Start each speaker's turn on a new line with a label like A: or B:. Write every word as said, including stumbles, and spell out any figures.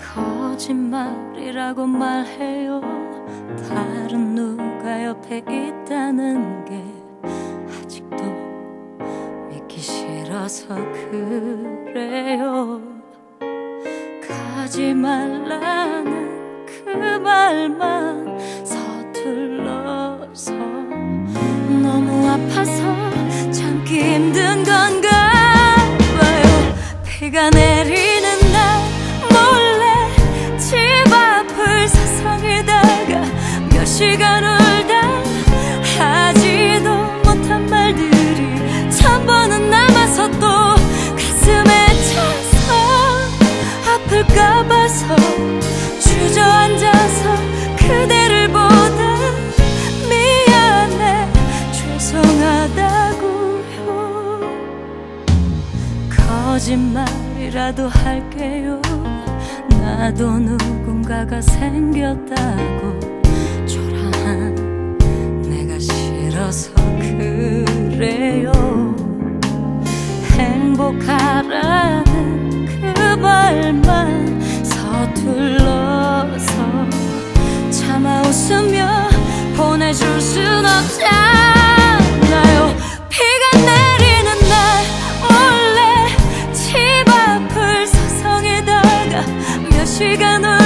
A: 거짓말이라고 말해요. 다른 누가 옆에 있다는 게 아직도 믿기 싫어서 그래요. 가지 말라는 그 말만 서툴러서 너무 아파서 참기 힘든 건가 봐요. 비가 내리는 날 몰래 집 앞을 서성이다가 몇 시간 울다 하지도 못한 말들이 천 번은 남아서 또 가슴에 차서 아플까 봐서 주저앉아서 그대를 보다 미안해 죄송하다고요. 거짓말이라도 할게요. 나도 누군가가 생겼다고 초라한 내가 싫어서 그래요. 행복하라는 그 말만 서툴러서 참아 웃으며 보내줄 순 없잖아요. 비가 내리는 날 몰래 집 앞을 서성이다가 몇 시간 후